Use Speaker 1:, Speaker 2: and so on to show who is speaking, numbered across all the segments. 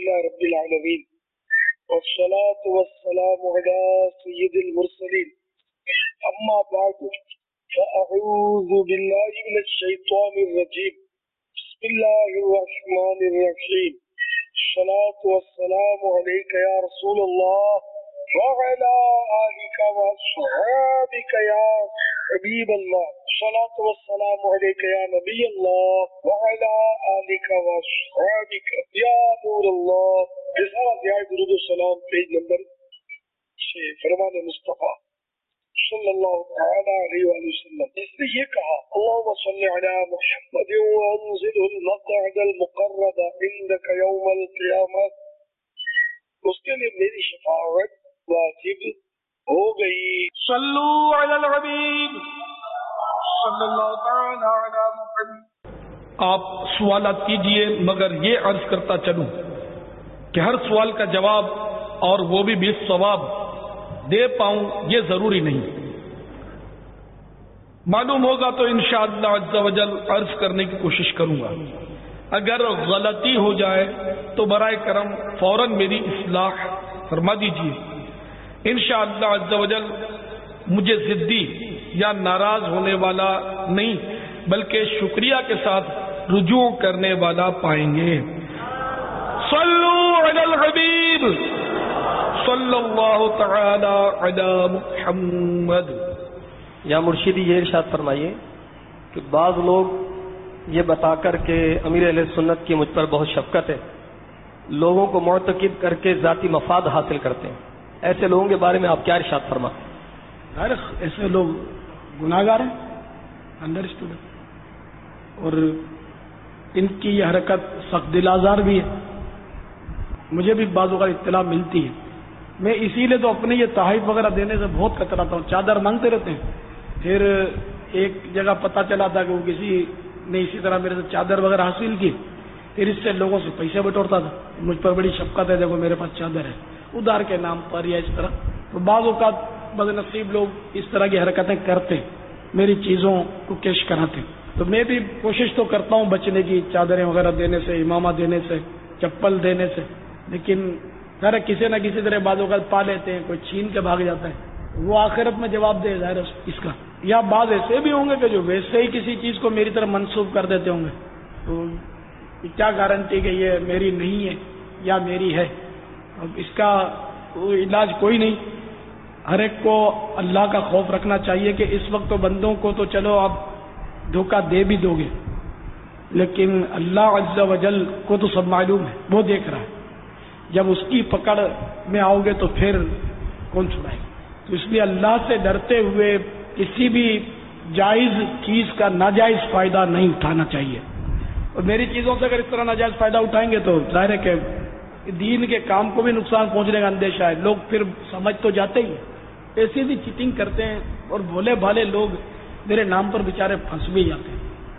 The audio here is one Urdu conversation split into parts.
Speaker 1: لله رب العالمين والصلاة والسلام على سيد المرسلين أما بعد فأعوذ بالله من الشيطان الرجيم بسم الله الرحمن الرحيم الصلاة والسلام عليك يا رسول الله وعلى آلك وأصحابك يا حبيب الله الصلاة والسلام عليك يا نبي الله وعلى آلك وأصحابك يا نور الله. رسالہ دعائے درود السلام پیج نمبر 6 فرمان مصطفیٰ صلی اللہ تعالی علیہ وآلہ وسلم. اس نے یہ کہا اللہم صلی علی محمد وانزل المقعد المقرب عندك یوم القیامہ. اس کے لیے میری شفاعت واجب ہو گئی.
Speaker 2: صلو علی الحبیب صلی اللہ تعالی علی محمد. آپ سوالات کیجئے مگر یہ عرض کرتا چلوں کہ ہر سوال کا جواب اور وہ بھی بالثواب دے پاؤں یہ ضروری نہیں. معلوم ہوگا تو انشاءاللہ عز و جل عرض کرنے کی کوشش کروں گا. اگر غلطی ہو جائے تو برائے کرم فوراً میری اصلاح فرما دیجیے. انشاءاللہ عز و جل مجھے ضدی یا ناراض ہونے والا نہیں بلکہ شکریہ کے ساتھ رجوع کرنے والا پائیں گے. صلو علی الحبیب صلی اللہ تعالی علی محمد.
Speaker 3: یا مرشدی یہ ارشاد فرمائیے کہ بعض لوگ یہ بتا کر کہ امیر اہل سنت کی مجھ پر بہت شفقت ہے لوگوں کو معتقد کر کے ذاتی مفاد حاصل کرتے ہیں. ایسے لوگوں کے بارے میں آپ کیا ارشاد فرماتے ہیں؟
Speaker 4: ایسے لوگ گناہ گار ہیں انڈرسٹوڈ ہے اور ان کی یہ حرکت سخت دل آزار بھی ہے. مجھے بھی بعض اوقات اطلاع ملتی ہے. میں اسی لیے تو اپنے یہ تحائف وغیرہ دینے سے بہت کتراتا ہوں. چادر مانگتے رہتے ہیں. پھر ایک جگہ پتہ چلا تھا کہ وہ کسی نے اسی طرح میرے سے چادر وغیرہ حاصل کی پھر اس سے لوگوں سے پیسے بٹورتا تھا. مجھ پر بڑی شفقت ہے دیکھو میرے پاس چادر ہے ادھار کے نام پر یا اس طرح. تو بعض اوقات بد نصیب لوگ اس طرح کی حرکتیں کرتے میری چیزوں کو کیش کراتے. تو میں بھی کوشش تو کرتا ہوں بچنے کی چادریں وغیرہ دینے سے امامہ دینے سے چپل دینے سے. لیکن ظاہر کسی نہ کسی طرح بعض اوقات پا لیتے ہیں. کوئی چھین کے بھاگ جاتا ہے وہ آخرت میں جواب دے ظاہر اس کا. یا بعض ایسے بھی ہوں گے کہ جو ویسے ہی کسی چیز کو میری طرف منسوب کر دیتے ہوں گے. تو کیا گارنٹی کہ یہ میری نہیں ہے یا میری ہے. اب اس کا علاج کوئی نہیں. ہر ایک کو اللہ کا خوف رکھنا چاہیے کہ اس وقت تو بندوں کو تو چلو آپ دھوکہ دے بھی دو گے لیکن اللہ عز و جل کو تو سب معلوم ہے وہ دیکھ رہا ہے. جب اس کی پکڑ میں آؤ گے تو پھر کون چھڑائے گا. تو اس لیے اللہ سے ڈرتے ہوئے کسی بھی جائز چیز کا ناجائز فائدہ نہیں اٹھانا چاہیے. اور میری چیزوں سے اگر اس طرح ناجائز فائدہ اٹھائیں گے تو ظاہر ہے کہ دین کے کام کو بھی نقصان پہنچنے کا اندیشہ ہے. لوگ پھر سمجھ تو جاتے ہی ایسی بھی چیٹنگ کرتے ہیں اور بھولے بھالے لوگ میرے نام پر بیچارے پھنس بھی جاتے ہیں.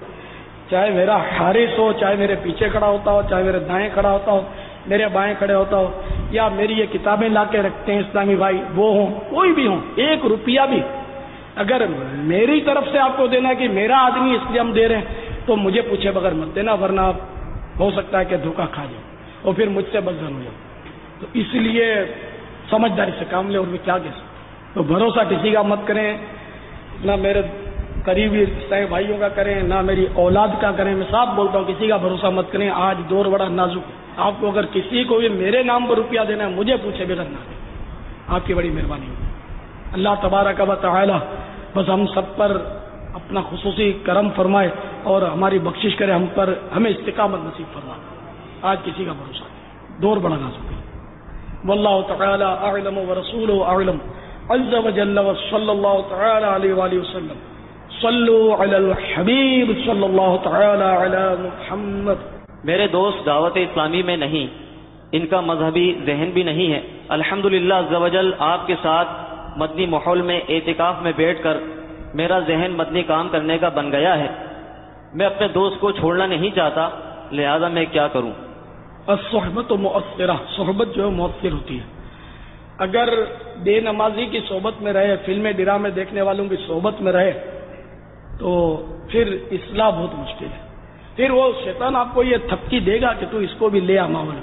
Speaker 4: چاہے میرا حارث ہو چاہے میرے پیچھے کھڑا ہوتا ہو چاہے میرے دائیں کھڑا ہوتا ہو میرے بائیں کھڑے ہوتا ہو یا میری یہ کتابیں لا کے رکھتے ہیں اسلامی بھائی وہ ہوں کوئی بھی ہوں. 1 روپیہ بھی اگر میری طرف سے آپ کو دینا ہے کہ میرا آدمی اس لیے ہم دے رہے ہیں تو مجھے پوچھے بغیر مت دینا ورنہ ہو سکتا ہے کہ دھوکہ کھا جاؤ اور پھر مجھ سے بدزن ہو جاؤ. تو اس لیے سمجھداری سے کام لیں. اور میں کیا کہہ سکتا. تو بھروسہ کسی کا مت کریں نہ میرے قریبی اسلامی بھائیوں کا کریں نہ میری اولاد کا کریں. میں صاف بولتا ہوں کسی کا بھروسہ مت کریں. آج دور بڑا نازک ہے. آپ کو اگر کسی کو بھی میرے نام پر روپیہ دینا ہے مجھے پوچھے بغیر نہ دیں. آپ کی بڑی مہربانی ہوگی. اللہ تبارک و تعالی بس ہم سب پر اپنا خصوصی کرم فرمائے اور ہماری بخشش کرے. ہم پر ہمیں استقامت نصیب فرمائے. آج کسی کا بھروسہ نہیں. دور بڑا نازک ہے. واللہ تعالی اعلم ورسولہ اعلم عز وجل وصلی اللہ تعالی علیہ وآلہ وسلم. صلو علی الحبیب صلی اللہ تعالی علی محمد.
Speaker 5: میرے دوست دعوت اسلامی میں نہیں ان کا مذہبی ذہن بھی نہیں ہے. الحمدللہ عز و جل آپ کے ساتھ مدنی ماحول میں اعتکاف میں بیٹھ کر میرا ذہن مدنی کام کرنے کا بن گیا ہے. میں اپنے دوست کو چھوڑنا نہیں چاہتا لہذا میں کیا کروں؟
Speaker 4: الصحبت مؤثرہ. صحبت جو ہے مؤثر ہوتی ہے. اگر بے نمازی کی صحبت میں رہے فلمیں ڈرامے دیکھنے والوں کی صحبت میں رہے تو پھر اصلاح بہت مشکل ہے. پھر وہ شیطان آپ کو یہ تھپکی دے گا کہ تو اس کو بھی لے آ ماحول میں.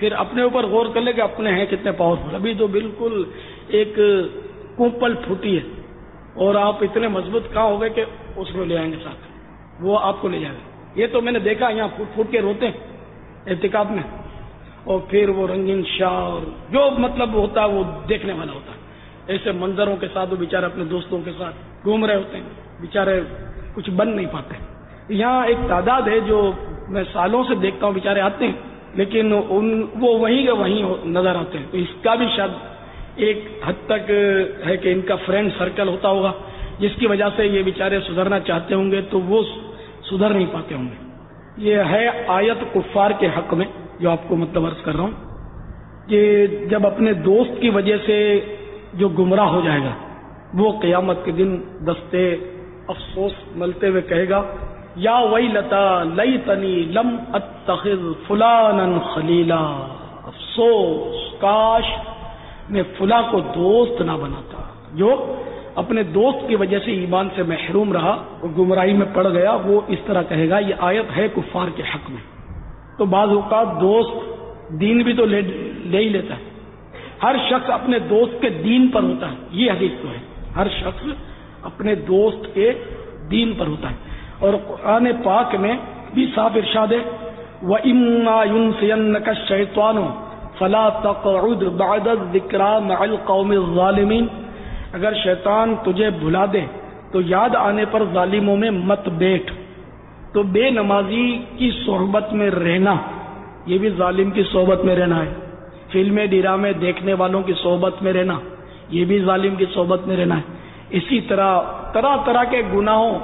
Speaker 4: پھر اپنے اوپر غور کر لے کہ اپنے ہیں کتنے پاورفل. ابھی تو بالکل ایک کوپل پھوٹی ہے اور آپ اتنے مضبوط کہاں ہو گئے کہ اس کو لے آئیں گے ساتھ, وہ آپ کو لے جائے گا. یہ تو میں نے دیکھا یہاں پھوٹ پھوٹ کے روتے ہیں اعتکاف میں, اور پھر وہ رنگین شاہ اور جو مطلب ہوتا ہے وہ دیکھنے والا ہوتا ہے. ایسے منظروں کے ساتھ وہ بیچارے اپنے دوستوں کے ساتھ گھوم رہے ہوتے ہیں, بیچارے کچھ بن نہیں پاتے. یہاں ایک تعداد ہے جو میں سالوں سے دیکھتا ہوں, بیچارے آتے ہیں لیکن وہ وہیں کے وہیں نظر آتے ہیں. تو اس کا بھی شاید ایک حد تک ہے کہ ان کا فرینڈ سرکل ہوتا ہوگا جس کی وجہ سے یہ بیچارے سدھرنا چاہتے ہوں گے تو وہ سدھر نہیں پاتے ہوں گے. یہ ہے آیت کفار کے حق میں جو آپ کو مطلب عرض کر رہا ہوں کہ جب اپنے دوست کی وجہ سے جو گمراہ ہو جائے گا وہ قیامت کے دن دستے افسوس ملتے ہوئے کہے گا یا ویلتا لیتنی لم اتخذ فلانا خلیلا, افسوس کاش میں فلاں کو دوست نہ بناتا. جو اپنے دوست کی وجہ سے ایمان سے محروم رہا اور گمراہی میں پڑ گیا وہ اس طرح کہے گا. یہ آیت ہے کفار کے حق میں. تو بعض اوقات دوست دین بھی تو لے ہی لیتا ہے. ہر شخص اپنے دوست کے دین پر ہوتا ہے, یہ حدیث تو ہے, ہر شخص اپنے دوست کے دین پر ہوتا ہے. اور قرآن پاک میں بھی صاف ارشاد ہے وَإِمَّا يُنْسِيَنَّكَ الشَّيْطَانُ فَلَا تَقْعُدْ بَعْدَ الذِّكْرَىٰ مَعَ الْقَوْمِ الظَّالِمِينَ. اگر شیطان تجھے بھلا دے تو یاد آنے پر ظالموں میں مت بیٹھ. تو بے نمازی کی صحبت میں رہنا یہ بھی ظالم کی صحبت میں رہنا ہے. فلمیں ڈرامے دیکھنے والوں کی صحبت میں رہنا یہ بھی ظالم کی صحبت میں رہنا ہے. اسی طرح طرح طرح کے گناہوں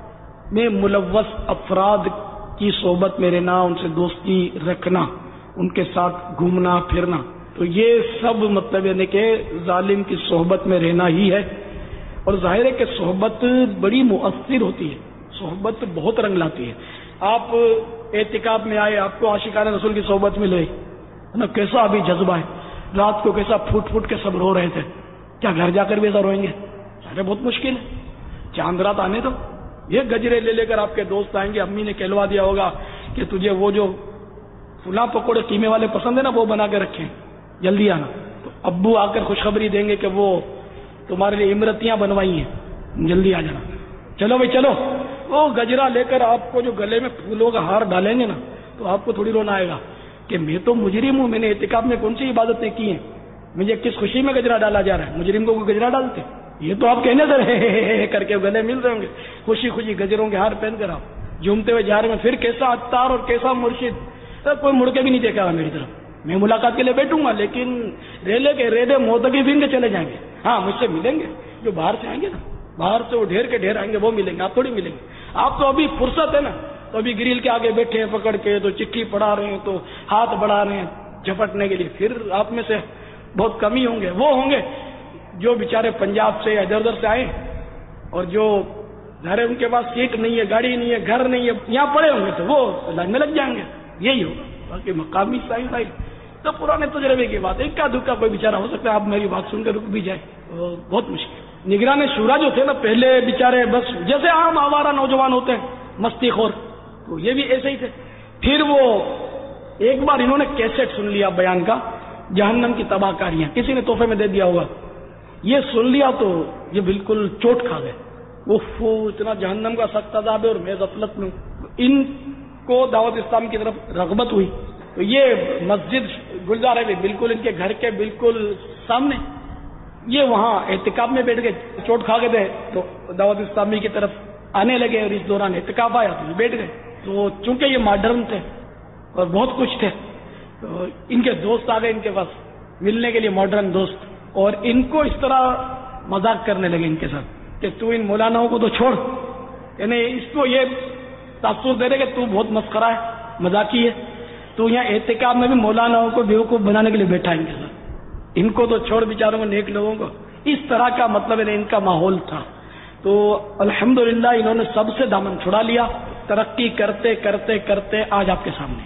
Speaker 4: میں ملوث افراد کی صحبت میں رہنا, ان سے دوستی رکھنا, ان کے ساتھ گھومنا پھرنا, تو یہ سب مطلب یعنی کہ ظالم کی صحبت میں رہنا ہی ہے. اور ظاہر ہے کہ صحبت بڑی مؤثر ہوتی ہے, صحبت بہت رنگ لاتی ہے. آپ اعتکاف میں آئے, آپ کو عاشقان رسول کی صحبت میں لے نا, کیسا ابھی جذبہ ہے. رات کو کیسا پھوٹ پھوٹ کے سب رو رہے تھے, کیا گھر جا کر بھی ایسا روئیں گے؟ ارے بہت مشکل ہے. چاند رات آنے تو یہ گجرے لے کر آپ کے دوست آئیں گے, امی نے کہلوا دیا ہوگا کہ تجھے وہ جو فلاں پکوڑے قیمے والے پسند ہے نا وہ بنا کے رکھیں, جلدی آنا. تو ابو آ کر خوشخبری دیں گے کہ وہ تمہارے لیے امرتیاں بنوائی ہیں, جلدی آ جانا. چلو بھائی چلو. وہ گجرا لے کر آپ کو جو گلے میں پھولوں کا ہار ڈالیں گے نا تو آپ کو تھوڑی رونا آئے گا کہ میں تو مجرم ہوں, میں نے اعتکاف میں کون سی عبادتیں کی ہیں, مجھے کس خوشی میں گجرا ڈالا جا رہا ہے. مجرم کو گجرا ڈالتے یہ تو آپ کہنے سے کر کے گلے مل رہے ہوں گے, خوشی خوشی گجروں کے ہار پہن کر آپ جھومتے ہوئے جا رہے ہیں. پھر کیسا عطار اور کیسا مرشد, کوئی مڑ کے بھی نہیں دیکھا گا میری طرف. میں ملاقات کے لیے بیٹھوں گا لیکن ریلے کے ریڈے موتقفین کے چلے جائیں گے. ہاں مجھ سے ملیں گے, جو باہر سے آئیں گے نا, باہر سے وہ ڈھیر کے ڈھیر آئیں گے وہ ملیں گے, آپ تھوڑی ملیں گے. آپ تو ابھی فرصت ہے نا, تو ابھی گریل کے آگے بیٹھے ہیں پکڑ کے, تو چٹھی پڑھا رہے ہیں, تو ہاتھ بڑھا رہے ہیں جھپٹنے کے لیے. پھر آپ میں سے بہت کم ہی ہوں گے, وہ ہوں گے جو بیچارے پنجاب سے ادھر ادھر سے آئے اور جو ظاہر ان کے پاس سیٹ نہیں ہے, گاڑی نہیں ہے, گھر نہیں ہے, یہاں پڑے ہوں گے تو وہ لائن میں لگ جائیں گے. یہی ہوگا. باقی مقامی سائنس تو پرانے تجربے کی بات ہے. اکا دکا کوئی بیچارہ ہو سکتا ہے آپ میری بات سن کے رک بھی جائے, بہت مشکل. نگران شورا جو تھے نا پہلے بیچارے بس جیسے عام آوارہ نوجوان ہوتے ہیں مستی خور, تو یہ بھی ایسے ہی تھے. پھر وہ ایک بار انہوں نے کیسٹ سن لیا بیان کا, جہنم کی تباہ کاریاں, کسی نے تحفے میں دے دیا ہوگا, یہ سن لیا تو یہ بالکل چوٹ کھا گئے. وہ اتنا جہنم کا سخت عذاب ہے اور میں غفلت میں. ان کو دعوت اسلام کی طرف رغبت ہوئی تو یہ مسجد گلزار ہے بالکل ان کے گھر کے بالکل سامنے, یہ وہاں اعتکاف میں بیٹھ گئے, چوٹ کھا گئے تھے تو دعوت اسلامی کی طرف آنے لگے, اور اس دوران اعتکاف آیا تو یہ بیٹھ گئے. تو چونکہ یہ ماڈرن تھے اور بہت کچھ تھے تو ان کے دوست آ گئے ان کے پاس ملنے کے لیے, ماڈرن دوست, اور ان کو اس طرح مذاق کرنے لگے ان کے ساتھ کہ تو ان مولاناؤں کو تو چھوڑ, یعنی اس کو یہ تاثر دے رہے کہ تو بہت مسخرہ ہے, مذاقی ہے, تو یہاں اعتکاف میں بھی مولاناؤں کو بیوقوف بنانے کے لیے بیٹھا ان کے ساتھ, ان کو تو چھوڑ بیچاروں کو, نیک لوگوں کو. اس طرح کا مطلب ہے ان کا ماحول تھا. تو الحمدللہ انہوں نے سب سے دامن چھڑا لیا, ترقی کرتے کرتے کرتے آج آپ کے سامنے.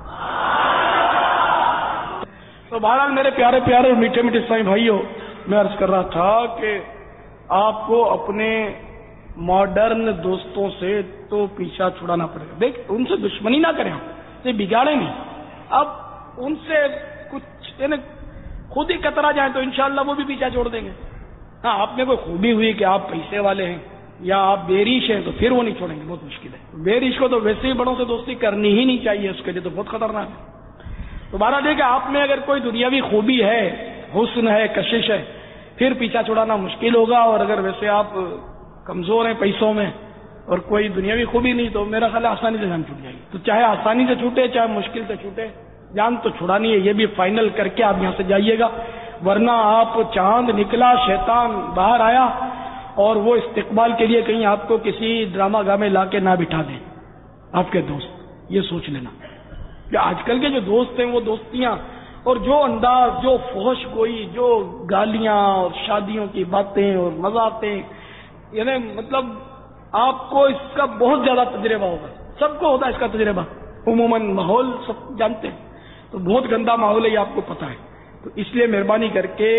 Speaker 4: تو بہرحال میرے پیارے پیارے اور میٹھے میٹھے اسلامی بھائیوں, میں عرض کر رہا تھا کہ آپ کو اپنے ماڈرن دوستوں سے تو پیچھا چھڑانا پڑے گا. دیکھ ان سے دشمنی نہ کریں, آپ سے بگاڑے نہیں. اب ان سے کچھ یعنی خود ہی کترا جائیں تو انشاءاللہ وہ بھی پیچھا چھوڑ دیں گے. ہاں آپ میں کوئی خوبی ہوئی کہ آپ پیسے والے ہیں یا آپ بے ریش ہیں تو پھر وہ نہیں چھوڑیں گے, بہت مشکل ہے. بے ریش کو تو ویسے ہی بڑوں سے دوستی کرنی ہی نہیں چاہیے, اس کے لیے تو بہت خطرناک ہے. تو بہرحال یہ کہ آپ میں اگر کوئی دنیاوی خوبی ہے, حسن ہے, کشش ہے, پھر پیچھا چھڑانا مشکل ہوگا. اور اگر ویسے آپ کمزور ہیں پیسوں میں اور کوئی دنیاوی خوبی نہیں تو میرا خیال ہے آسانی سے جان چھوٹ جائے گی. تو چاہے آسانی سے چھوٹے چاہے مشکل سے چھوٹے, جان تو چھڑانی ہے. یہ بھی فائنل کر کے آپ یہاں سے جائیے گا, ورنہ آپ چاند نکلا شیطان باہر آیا اور وہ استقبال کے لیے کہیں آپ کو کسی ڈرامہ گاہ میں لا کے نہ بٹھا دیں آپ کے دوست. یہ سوچ لینا کہ آج کل کے جو دوست ہیں وہ دوستیاں اور جو انداز, جو فحش گوئی, جو گالیاں اور شادیوں کی باتیں اور مذاقیں, یعنی مطلب آپ کو اس کا بہت زیادہ تجربہ ہوگا. سب کو ہوتا ہے اس کا تجربہ, عموماً ماحول سب جانتے ہیں. تو بہت گندا ماحول ہے, یہ آپ کو پتہ ہے. تو اس لیے مہربانی کر کے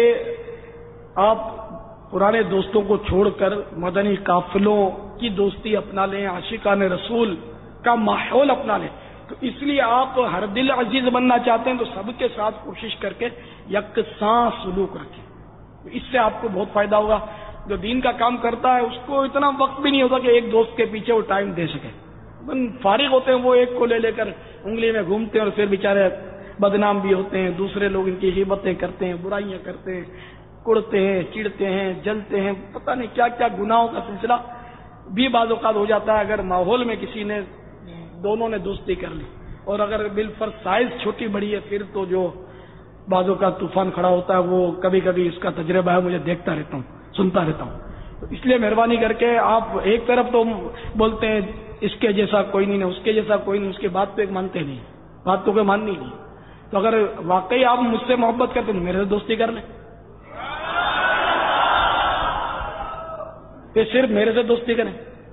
Speaker 4: آپ پرانے دوستوں کو چھوڑ کر مدنی قافلوں کی دوستی اپنا لیں, عاشقان رسول کا ماحول اپنا لیں. تو اس لیے آپ ہر دل عزیز بننا چاہتے ہیں تو سب کے ساتھ کوشش کر کے یکساں سلوک رکھیں. اس سے آپ کو بہت فائدہ ہوگا. جو دین کا کام کرتا ہے اس کو اتنا وقت بھی نہیں ہوتا کہ ایک دوست کے پیچھے وہ ٹائم دے سکے. فارغ ہوتے ہیں وہ ایک کو لے کر انگلی میں گھومتے ہیں اور پھر بیچارے بدنام بھی ہوتے ہیں. دوسرے لوگ ان کی غیبتیں کرتے ہیں, برائیاں کرتے ہیں, کڑتے ہیں, چڑتے ہیں, جلتے ہیں, پتہ نہیں کیا کیا گناہوں کا سلسلہ بھی بعض اوقات ہو جاتا ہے. اگر ماحول میں کسی نے دونوں نے دوستی کر لی اور اگر بالفرض سائز چھوٹی بڑی ہے پھر تو جو بعضوں کا طوفان کھڑا ہوتا ہے وہ کبھی کبھی اس کا تجربہ ہے, مجھے دیکھتا رہتا ہوں, سنتا رہتا ہوں. تو اس لیے مہربانی کر کے آپ ایک طرف تو بولتے ہیں اس کے جیسا کوئی نہیں, اس کے جیسا کوئی نہیں, اس کی بات تو ایک مانتے نہیں, بات تو کوئی ماننی نہیں. تو اگر واقعی آپ مجھ سے محبت کرتے ہیں میرے سے دوستی کر لیں, پھر صرف میرے سے دوستی کریں.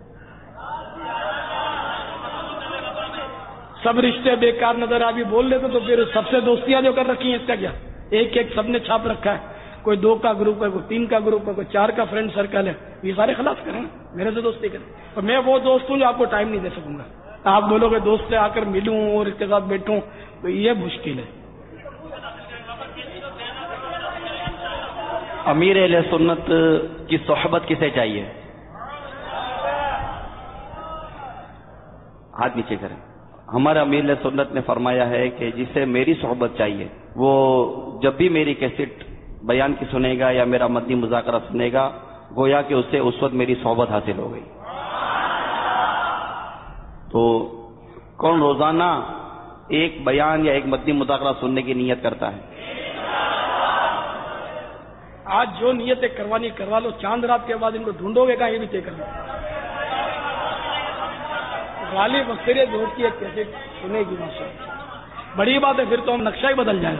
Speaker 4: سب رشتے بیکار نظر ابھی بول لیتے تو پھر سب سے دوستیاں جو کر رکھی ہیں اس کا کیا؟ ایک ایک سب نے چھاپ رکھا ہے, کوئی 2 کا گروپ ہے, کوئی 3 کا گروپ ہے, کوئی 4 کا فرینڈ سرکل ہے. یہ سارے خلاص کریں, میرے سے دوستی کریں. اور میں وہ دوست ہوں جو آپ کو ٹائم نہیں دے سکوں گا. آپ بولو گے دوست سے آ کر ملوں اور اس کے ساتھ بیٹھوں تو یہ مشکل ہے.
Speaker 5: امیر اہل سنت کی صحبت کسے چاہیے؟ ہاتھ نیچے کریں. ہمارا امیر اہل سنت نے فرمایا ہے کہ جسے میری صحبت چاہیے وہ جب بھی میری کیسٹ بیان کی سنے گا یا میرا مدنی مذاکرہ سنے گا گویا کہ اسے اس وقت میری صحبت حاصل ہو گئی. تو کون روزانہ ایک بیان یا ایک مدنی مذاکرہ سننے کی نیت کرتا ہے؟
Speaker 4: آج جو نیتیں کروانی کروا لو, چاند رات کے بعد ان کو ڈھونڈو گے کہاں یہ بھی طے کرنا. غالب مسئلے دوست کی ایک کیسے سنے گی ماشاء اللہ, بڑی بات ہے. پھر تو ہم نقشہ ہی بدل جائے گا.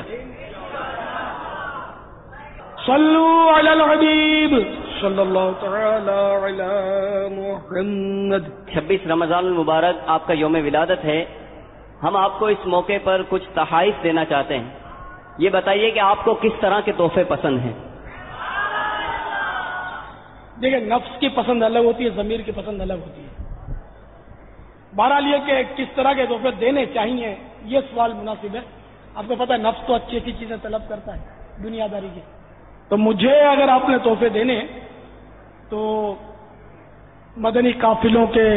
Speaker 4: صلو علی الحبیب صلی اللہ تعالی علی محمد.
Speaker 5: 26 رمضان المبارک آپ کا یوم ولادت ہے. ہم آپ کو اس موقع پر کچھ تحائف دینا چاہتے ہیں. یہ بتائیے کہ آپ کو کس طرح کے تحفے پسند ہیں؟
Speaker 4: دیکھیں, نفس کی پسند الگ ہوتی ہے, ضمیر کی پسند الگ ہوتی ہے. بہرحال یہ کہ کس طرح کے تحفے دینے چاہیے یہ سوال مناسب ہے. آپ کو پتہ ہے نفس تو اچھی اچھی چیزیں طلب کرتا ہے دنیا داری کی. تو مجھے اگر آپ نے تحفے دینے تو مدنی قافلوں کے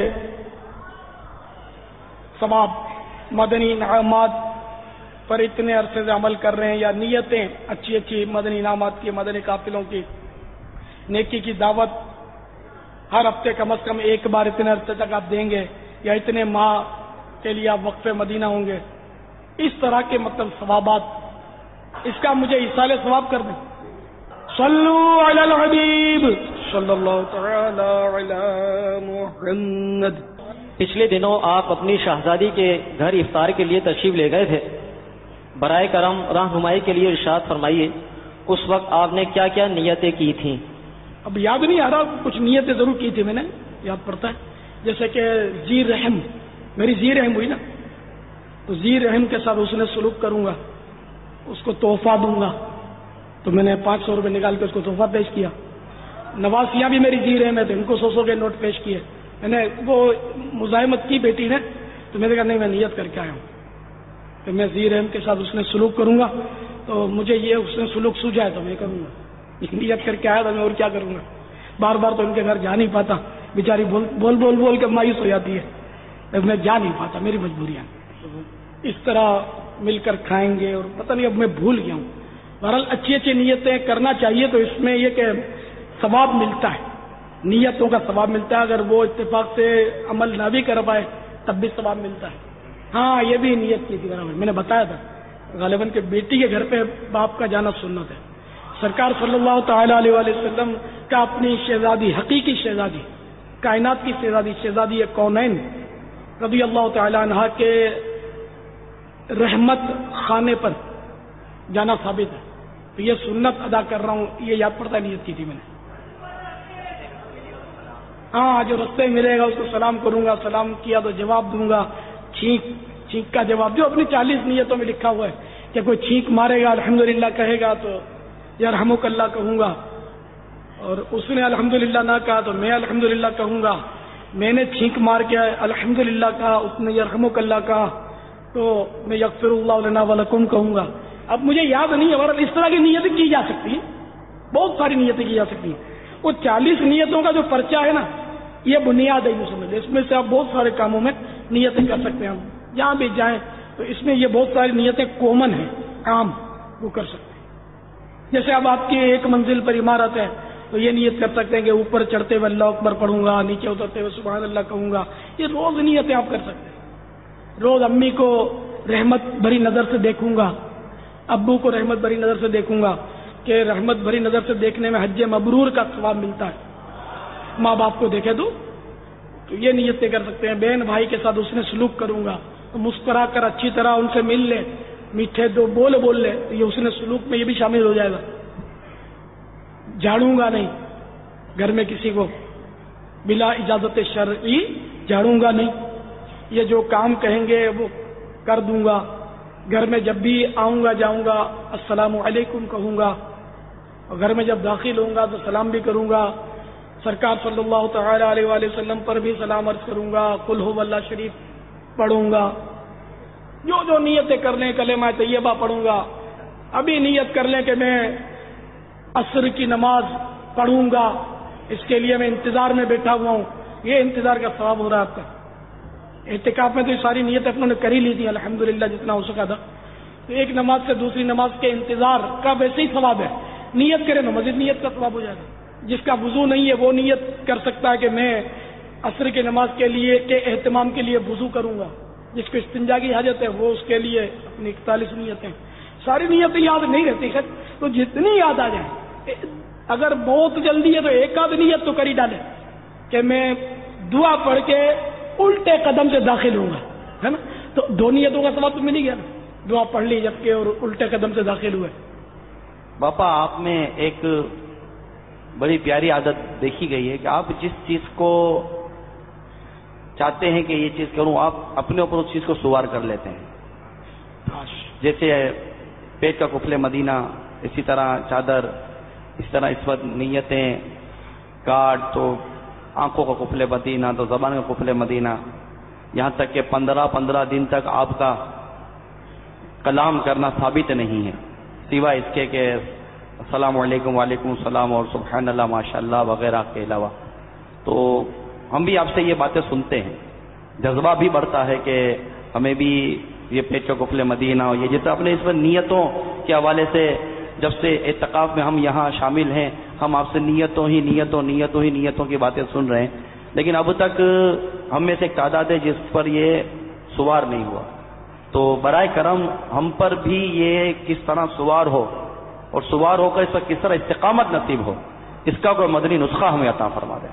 Speaker 4: ثواب, مدنی انعامات پر اتنے عرصے سے عمل کر رہے ہیں, یا نیتیں اچھی اچھی مدنی انعامات کی, مدنی قافلوں کی نیکی کی دعوت ہر ہفتے کم از کم ایک بار اتنے عرصے تک آپ دیں گے, یا اتنے ماہ کے لیے آپ وقف مدینہ ہوں گے, اس طرح کے مطلب ثوابات, اس کا مجھے ایصال ثواب کر دیں. صلو علی الحبیب صلی اللہ تعالی علی محمد.
Speaker 5: پچھلے دنوں آپ اپنی شہزادی کے گھر افطار کے لیے تشریف لے گئے تھے. برائے کرم رہنمائی کے لیے ارشاد فرمائیے اس وقت آپ نے کیا کیا نیتیں کی تھیں؟
Speaker 4: اب یاد نہیں آ رہا, کچھ نیتیں ضرور کی تھی میں نے, یاد پڑتا ہے. جیسے کہ ذی رحم, میری ذی رحم ہوئی نا, تو ذی رحم کے ساتھ اس نے سلوک کروں گا, اس کو تحفہ دوں گا. تو میں نے 500 روپے نکال کے اس کو تحفہ پیش کیا. نواسیاں بھی میری ذی رحم ہے تو ان کو 100 کے نوٹ پیش کیے. میں نے وہ مزاحمت کی بیٹی نے, تو میں نے کہا نہیں میں نیت کر کے آیا ہوں. کہ میں ذی رحم کے ساتھ حسن سلوک کروں گا، تو مجھے یہ حسن سلوک سوجا ہے تو میں کروں گا، نیت کر کے آیا تھا میں، اور کیا کروں گا؟ بار بار تو ان کے گھر جا نہیں پاتا، بیچاری بول کے مایوس ہو جاتی ہے، میں جا نہیں پاتا، میری مجبوریاں۔ اس طرح مل کر کھائیں گے، اور پتہ نہیں اب میں بھول گیا ہوں۔ بہرحال اچھی اچھی نیتیں کرنا چاہیے، تو اس میں یہ کہ ثواب ملتا ہے، نیتوں کا ثواب ملتا ہے، اگر وہ اتفاق سے عمل نہ بھی کر پائے تب بھی ثواب ملتا ہے۔ ہاں یہ بھی نیت کی تھی برابر، میں نے بتایا تھا غالباً کہ بیٹی کے گھر پہ باپ کا جانا سنت ہے۔ سرکار صلی اللہ تعالی علیہ وآلہ وسلم کا اپنی شہزادی، حقیقی شہزادی، کائنات کی شہزادی کونین رضی اللہ تعالی عنہ کے رحمت خانے پر جانا ثابت ہے، تو یہ سنت ادا کر رہا ہوں، یہ یاد پڑتا ہے، نیت کی تھی میں نے۔ ہاں جو رستے ملے گا اس کو سلام کروں گا، سلام کیا تو جواب دوں گا، چھینک کا جواب، جو اپنی 40 نیتوں میں لکھا ہوا ہے کہ کوئی چھینک مارے گا الحمدللہ کہے گا تو یرحمک اللہ کہوں گا، اور اس نے الحمدللہ نہ کہا تو میں الحمدللہ کہوں گا، میں نے چھینک مار کے الحمدللہ کہا، اس نے یرحمک اللہ کہا تو میں یغفر اللہ لنا ولکم کہوں گا۔ اب مجھے یاد نہیں ہے، اور اس طرح کی نیتیں کی جا سکتی ہیں، بہت ساری نیتیں کی جا سکتی ہیں۔ وہ 40 نیتوں کا جو پرچہ ہے نا، یہ بنیاد ہے، یوں سمجھ، اس میں سے آپ بہت سارے کاموں میں نیتیں کر سکتے ہیں، جہاں بھی جائیں تو اس میں یہ بہت ساری نیتیں کامن ہیں، عام وہ کر سکتے ہیں۔ جیسے اب آپ کی ایک منزل پر عمارت ہے تو یہ نیت کر سکتے ہیں کہ اوپر چڑھتے ہوئے اللہ اکبر پڑھوں گا، نیچے اترتے ہوئے سبحان اللہ کہوں گا، یہ روز نیتیں آپ کر سکتے ہیں۔ روز امی کو رحمت بھری نظر سے دیکھوں گا، ابو کو رحمت بھری نظر سے دیکھوں گا، کہ رحمت بھری نظر سے دیکھنے میں حج مبرور کا ثواب ملتا ہے، ماں باپ کو دیکھے تو یہ نیتیں کر سکتے ہیں۔ بہن بھائی کے ساتھ اس نے سلوک کروں گا تو مسکرا کر اچھی طرح ان سے مل لے، میٹھے دو بول لے، تو یہ اس نے سلوک میں یہ بھی شامل ہو جائے گا۔ جھاڑوں گا نہیں گھر میں کسی کو، بلا اجازت شرعی جھاڑوں گا نہیں، یہ جو کام کہیں گے وہ کر دوں گا۔ گھر میں جب بھی آؤں گا جاؤں گا السلام علیکم کہوں گا، اور گھر میں جب داخل ہوں گا تو سلام بھی کروں گا، سرکار صلی اللہ تعالی علیہ وآلہ وسلم پر بھی سلام عرض کروں گا، قل هو اللہ شریف پڑھوں گا، جو نیتیں کر لیں، کلمہ طیبہ پڑھوں گا۔ ابھی نیت کر لیں کہ میں عصر کی نماز پڑھوں گا، اس کے لیے میں انتظار میں بیٹھا ہوا ہوں، یہ انتظار کا ثواب ہو رہا ہے آپ کا۔ اعتکاف میں تو یہ ساری نیتیں اپنوں نے کر ہی لی تھی الحمدللہ جتنا ہو سکا تھا، تو ایک نماز سے دوسری نماز کے انتظار کا ویسے ہی ثواب ہے، نیت کرے تو مزید نیت کا ثواب ہو جائے گا۔ جس کا وضو نہیں ہے وہ نیت کر سکتا ہے کہ میں عصر کی نماز کے لیے کے اہتمام کے لیے وضو کروں گا، جس کو استنجا کی حاجت ہے وہ اس کے لیے اپنی 41 نیتیں، ساری نیتیں یاد نہیں رہتی ہے تو جتنی یاد آ جائیں، اگر بہت جلدی ہے تو ایک آدھ نیت تو کر ہی ڈالے کہ میں دعا پڑھ کے الٹے قدم سے داخل ہوں گا، ہے نا، تو دو نیتوں کا ثواب تو مل ہی گیا نا، دعا پڑھ لی جبکہ اور الٹے قدم سے داخل ہوئے۔
Speaker 6: باپا آپ میں ایک بڑی پیاری عادت دیکھی گئی ہے کہ آپ جس چیز کو چاہتے ہیں کہ یہ چیز کروں، آپ اپنے اوپر اس چیز کو سوار کر لیتے ہیں، جیسے پیٹ کا قفل مدینہ، اسی طرح چادر، اس طرح اس وقت نیتیں کارڈ، تو آنکھوں کا قفل مدینہ، تو زبان کا قفل مدینہ، یہاں تک کہ 15 دن تک آپ کا کلام کرنا ثابت نہیں ہے، سوائے اس کے کہ السلام علیکم وعلیکم السلام اور سبحان اللہ ماشاء اللہ وغیرہ کے علاوہ۔ تو ہم بھی آپ سے یہ باتیں سنتے ہیں، جذبہ بھی بڑھتا ہے کہ ہمیں بھی یہ پیٹ کا قفل مدینہ اور یہ جتنا اپنے اس پر نیتوں کے حوالے سے، جب سے اعتکاف میں ہم یہاں شامل ہیں، ہم آپ سے نیتوں کی باتیں سن رہے ہیں، لیکن اب تک ہم میں سے ایک تعداد ہے جس پر یہ سوار نہیں ہوا، تو برائے کرم ہم پر بھی یہ کس طرح سوار ہو، اور سوار ہو کر اس پر کس طرح استقامت نصیب ہو، اس کا کوئی مدنی نسخہ ہمیں عطا فرما دیں۔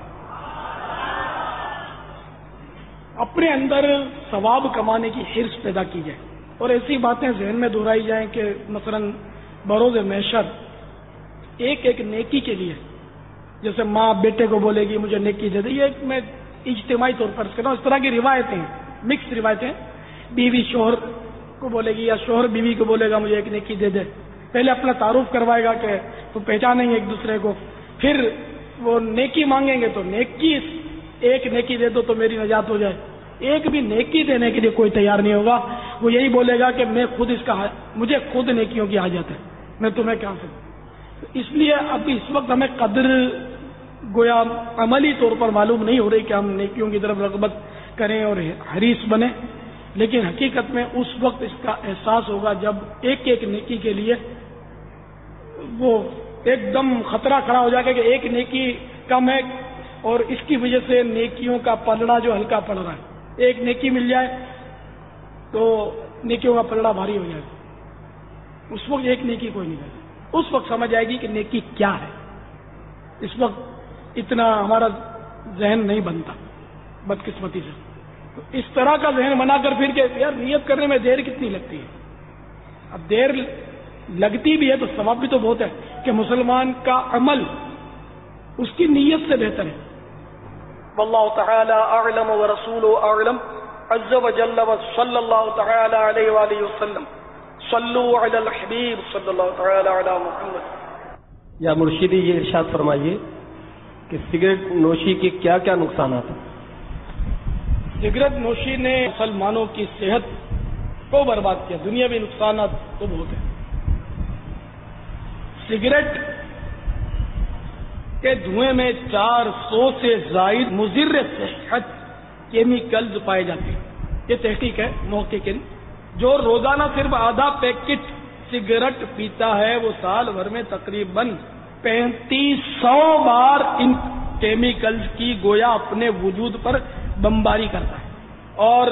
Speaker 4: اپنے اندر ثواب کمانے کی حرص پیدا کی جائے، اور ایسی باتیں ذہن میں دہرائی جائیں کہ مثلا بروز محشر ایک ایک نیکی کے لیے، جیسے ماں بیٹے کو بولے گی مجھے نیکی دے دے، یہ میں اجتماعی طور پر کہتا ہوں، اس طرح کی روایتیں ہیں، مکس روایتیں، بیوی شوہر کو بولے گی یا شوہر بیوی کو بولے گا مجھے ایک نیکی دے دے، پہلے اپنا تعارف کروائے گا کہ تو پہچانیں گے ایک دوسرے کو، پھر وہ نیکی مانگیں گے تو نیکی ایک نیکی دے دو تو میری نجات ہو جائے، ایک بھی نیکی دینے کے لیے کوئی تیار نہیں ہوگا. وہ یہی بولے گا کہ مجھے خود نیکیوں کی حاجت ہے، میں تمہیں کیا کروں. اس لیے اب اس وقت ہمیں قدر گویا عملی طور پر معلوم نہیں ہو رہی کہ ہم نیکیوں کی طرف رغبت کریں اور حریص بنیں، لیکن حقیقت میں اس وقت اس کا احساس ہوگا جب ایک ایک نیکی کے لیے وہ ایک دم خطرہ کھڑا ہو جائے گا کہ ایک نیکی کم ہے اور اس کی وجہ سے نیکیوں کا پلڑا جو ہلکا پڑ رہا ہے. ایک نیکی مل جائے تو نیکیوں کا پلڑا بھاری ہو جائے گا. اس وقت ایک نیکی کوئی نہیں کرے، اس وقت سمجھ آئے گی کہ نیکی کیا ہے. اس وقت اتنا ہمارا ذہن نہیں بنتا بدقسمتی سے. تو اس طرح کا ذہن بنا کر پھر کہ یار نیت کرنے میں دیر کتنی لگتی ہے. اب دیر لگتی بھی ہے تو ثواب بھی تو بہت ہے کہ مسلمان کا عمل اس کی نیت سے بہتر ہے. واللہ تعالی اعلم ورسولہ اعلم عز وجل وصلی اللہ تعالی علیہ وآلہ وسلم. صلو علی الحبیب صلی اللہ تعالی علی محمد.
Speaker 3: یا مرشدی یہ ارشاد فرمائیے کہ سگریٹ نوشی کے کیا کیا نقصانات ہیں؟
Speaker 4: سگریٹ نوشی نے مسلمانوں کی صحت کو برباد کیا. دنیاوی نقصانات تو بہت ہیں. سگریٹ کے دھوئیں میں 400 سے زائد مضر صحت کیمیکلز پائے جاتے ہیں. یہ تحقیق ہے محققین. جو روزانہ صرف آدھا پیکٹ سگریٹ پیتا ہے وہ سال بھر میں تقریباً 3500 بار ان کیمیکلز کی گویا اپنے وجود پر بمباری کرتا ہے. اور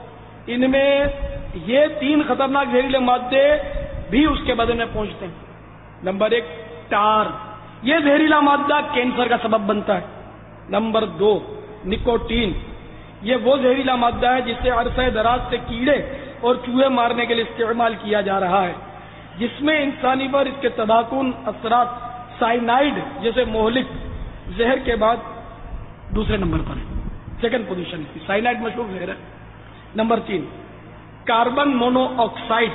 Speaker 4: ان میں یہ 3 خطرناک زہریلے مادے بھی اس کے بدن میں پہنچتے ہیں. نمبر 1 ٹار، یہ زہریلا مادہ کینسر کا سبب بنتا ہے. نمبر 2 نکوٹین، یہ وہ زہریلا مادہ ہے جسے عرصہ دراز سے کیڑے اور چوہے مارنے کے لیے استعمال کیا جا رہا ہے، جس میں انسانی پر اس کے تباکن اثرات سائنائڈ جیسے مہلک زہر کے بعد دوسرے نمبر پر ہے. سیکنڈ پوزیشن کی سائنائڈ مشہور زہر ہے. نمبر 3 کاربن مونو آکسائڈ،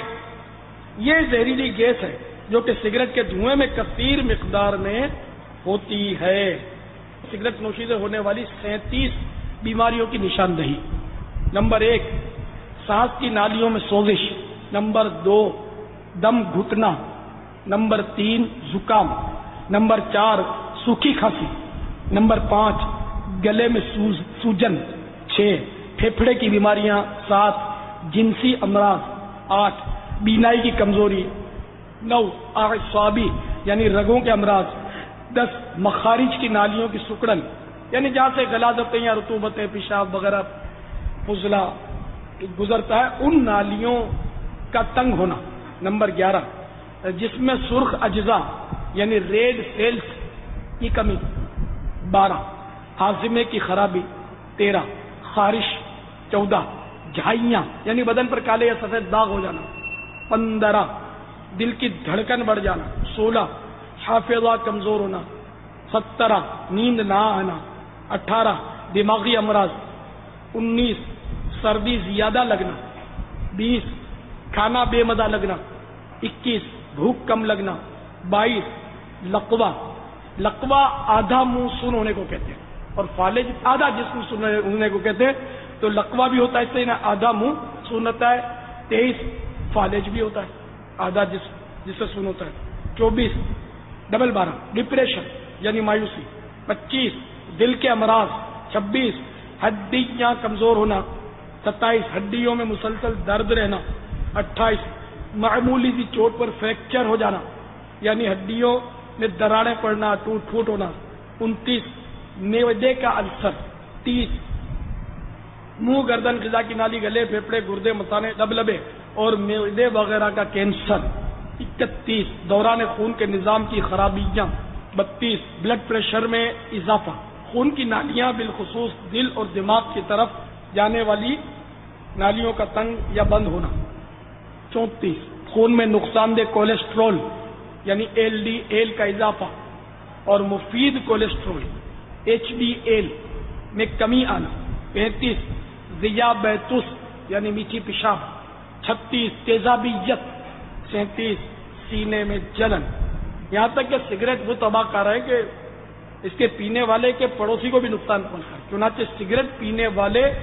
Speaker 4: یہ زہریلی گیس ہے جو کہ سگریٹ کے دھوئیں میں کثیر مقدار میں ہوتی ہے. سگریٹ نوشی سے ہونے والی 37 بیماریوں کی نشاندہی. نمبر 1 سانس کی نالیوں میں سوزش. نمبر 2 دم گھٹنا. نمبر 3 زکام. نمبر 4 سوکھی کھانسی. نمبر 5 گلے میں سوجن. 6 پھیپھڑے کی بیماریاں. 7 جنسی امراض. 8 بینائی کی کمزوری. 9 اعصابی یعنی رگوں کے امراض. 10 مخارج کی نالیوں کی سکڑن یعنی جہاں سے غلاظتیں یا رطوبتیں پیشاب وغیرہ فضلہ گزرتا ہے ان نالیوں کا تنگ ہونا. نمبر 11 جسم میں سرخ اجزاء یعنی ریڈ سیلز کی کمی. 12 ہاضمے کی خرابی. 13 خارش. 14 جھائیاں یعنی بدن پر کالے یا سفید داغ ہو جانا. 15 دل کی دھڑکن بڑھ جانا. 16 حافظہ کمزور ہونا. 17 نیند نہ آنا. 18 دماغی امراض. 19 سردی زیادہ لگنا. 20 کھانا بے مزہ لگنا. 21 بھوک کم لگنا. 22 لقوا. لقوا آدھا منہ سن ہونے کو کہتے ہیں اور فالج آدھا جسم سن ہونے کو کہتے ہیں. تو لقوا بھی ہوتا ہے اس سے آدھا منہ سن ہوتا ہے. 23 فالج بھی ہوتا ہے آدھا جسم جس سے سن ہوتا ہے. 24 ڈبل 12 ڈپریشن یعنی مایوسی. 25 دل کے امراض. 26 ہڈیاں کمزور ہونا. 27 ہڈیوں میں مسلسل درد رہنا. 28 معمولی سی چوٹ پر فریکچر ہو جانا یعنی ہڈیوں میں دراڑیں پڑنا ٹوٹ پھوٹ ہونا. 29 معدے کا السر. 30 منہ گردن غذا کی نالی گلے پھیپھڑے گردے مثانے لبلبے اور معدے وغیرہ کا کینسر. 31 دوران خون کے نظام کی خرابیاں. 32 بلڈ پریشر میں اضافہ. خون کی نالیاں بالخصوص دل اور دماغ کی طرف جانے والی نالیوں کا تنگ یا بند ہونا. 34 خون میں نقصان دہ کولیسٹرول یعنی LDL کا اضافہ اور مفید کولیسٹرول HDL میں کمی آنا. 35 ذیابیطس یعنی میٹھی پیشاب. 36 تیزابیت. 37 سینے میں جلن. یہاں تک کہ سگریٹ وہ تباہ کر رہا ہے کہ اس کے پینے والے کے پڑوسی کو بھی نقصان پہنچتا ہے. چنانچہ سگریٹ پینے والے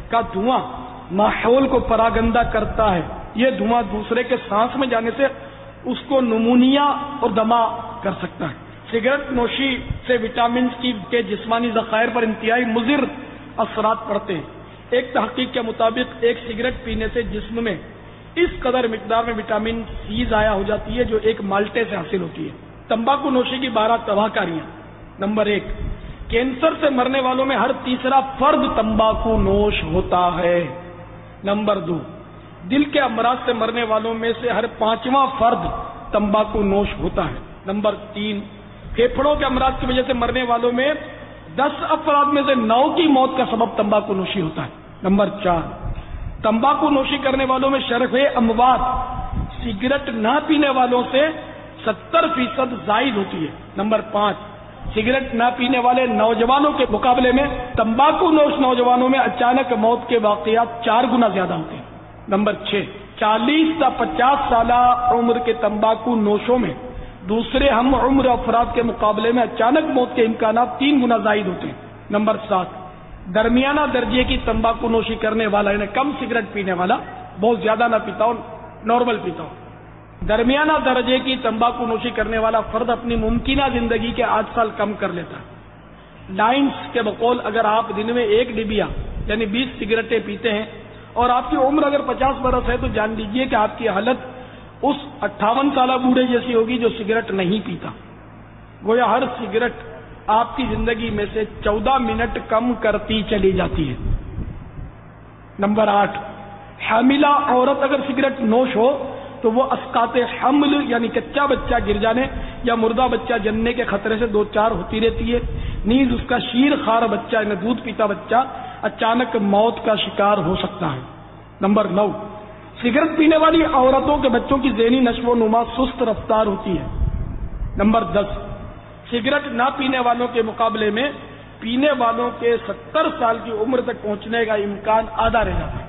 Speaker 4: کا دھواں ماحول کو پراگندہ کرتا ہے. یہ دھواں دوسرے کے سانس میں جانے سے اس کو نمونیا اور دمہ کر سکتا ہے. سگریٹ نوشی سے وٹامنز کے جسمانی ذخائر پر انتہائی مضر اثرات پڑتے ہیں. ایک تحقیق کے مطابق ایک سگریٹ پینے سے جسم میں اس قدر مقدار میں وٹامن سی ضائع ہو جاتی ہے جو ایک مالٹے سے حاصل ہوتی ہے. تمباکو نوشی کی 12 تباہ کاریاں. نمبر 1، کینسر سے مرنے والوں میں ہر تیسرا فرد تمباکو نوش ہوتا ہے. نمبر 2، دل کے امراض سے مرنے والوں میں سے ہر 5واں فرد تمباکو نوش ہوتا ہے. نمبر 3، پھیپھڑوں کے امراض کی وجہ سے مرنے والوں میں 10 افراد میں سے 9 کی موت کا سبب تمباکو نوشی ہوتا ہے. نمبر 4، تمباکو نوشی کرنے والوں میں شرح اموات سگریٹ نہ پینے والوں سے 70% زائد ہوتی ہے. نمبر 5، سگریٹ نہ پینے والے نوجوانوں کے مقابلے میں تمباکو نوش نوجوانوں میں اچانک موت کے واقعات 4 گنا زیادہ ہوتے ہیں. نمبر 6، 40 تا 50 سالہ عمر کے تمباکو نوشوں میں دوسرے ہم عمر افراد کے مقابلے میں اچانک موت کے امکانات 3 گنا زائد ہوتے ہیں. نمبر 7، درمیانہ درجے کی تمباکو نوشی کرنے والا یعنی کم سگریٹ پینے والا، بہت زیادہ نہ پیتا ہوں، نارمل پیتا ہوں، درمیانہ درجے کی تمباکو نوشی کرنے والا فرد اپنی ممکنہ زندگی کے 8 سال کم کر لیتا ہے. لائنس کے بقول اگر آپ دن میں 1 ڈبیا یعنی 20 سگریٹیں پیتے ہیں اور آپ کی عمر اگر 50 برس ہے تو جان لیجئے کہ آپ کی حالت اس 58 سالہ بوڑھے جیسی ہوگی جو سگریٹ نہیں پیتا. گویا ہر سگریٹ آپ کی زندگی میں سے 14 منٹ کم کرتی چلی جاتی ہے. نمبر 8، حاملہ عورت اگر سگریٹ نوش ہو تو وہ اسقاط حمل یعنی کچا بچہ گر جانے یا مردہ بچہ جننے کے خطرے سے 2-4 ہوتی رہتی ہے. نیز اس کا شیر خار بچہ یعنی دودھ پیتا بچہ اچانک موت کا شکار ہو سکتا ہے. نمبر 9، سگریٹ پینے والی عورتوں کے بچوں کی ذہنی نشو و نما سست رفتار ہوتی ہے. نمبر 10، سگریٹ نہ پینے والوں کے مقابلے میں پینے والوں کے 70 سال کی عمر تک پہنچنے کا امکان آدھا رہ جاتا ہے.